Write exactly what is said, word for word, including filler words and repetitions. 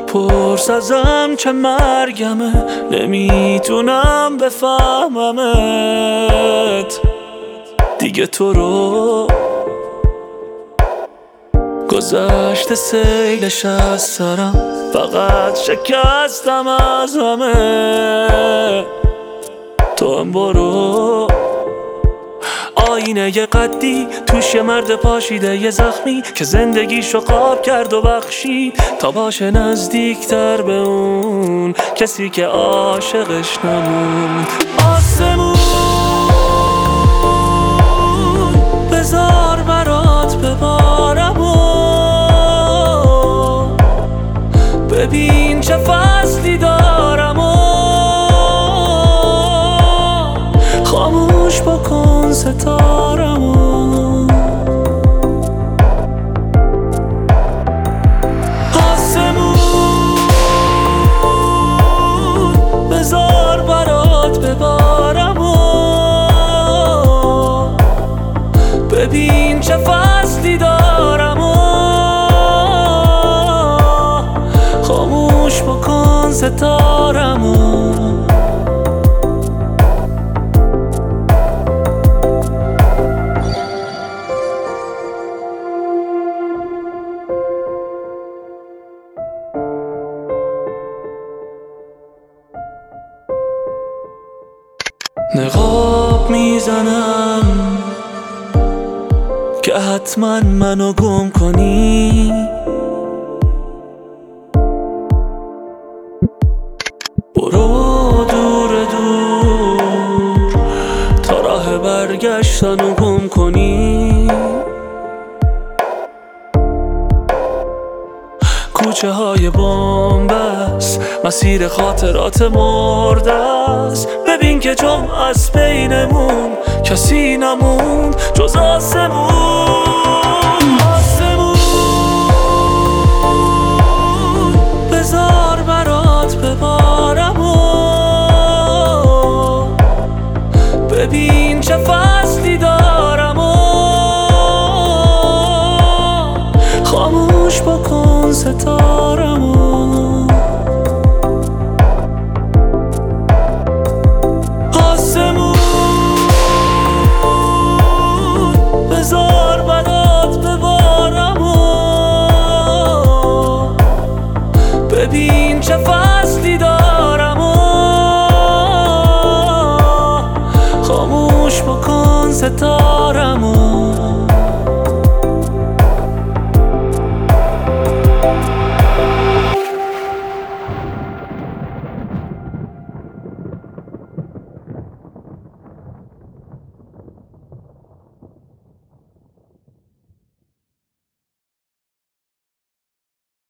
پرس ازم چه مرگمه، نمیتونم بفهممت دیگه. تو رو گذشته سیلش از سرم، فقط شکستم از همه. تو هم برو. آینه یه قدی توش یه مرد پاشیده یه زخمی که زندگیشو خواب کرد و بخشید تا باشه نزدیکتر به اون کسی که عاشقش نموند. آسمون بذار برات ببارم و ببین چه فصلی دارم و خاموش بکن ستارمو. آسمون بذار برات ببارم و ببین چه فصلی دارم و خاموش بکن ستارمو. نقاب میزنم که حتما منو گم کنی، برو دور دور تا راه برگشتنو گم کنی. کوچه های بامبست، مسیر خاطرات مرده است. ببین که جمع از بینمون کسی نموند جز آسمون. آسمون بذار برات ببارم و ببین چه فصلی دارم و خاموش بکن ستارمو. آسمون بذار برات ببارم و ببین چه فصلی دارم و خاموش بکن ستارمو.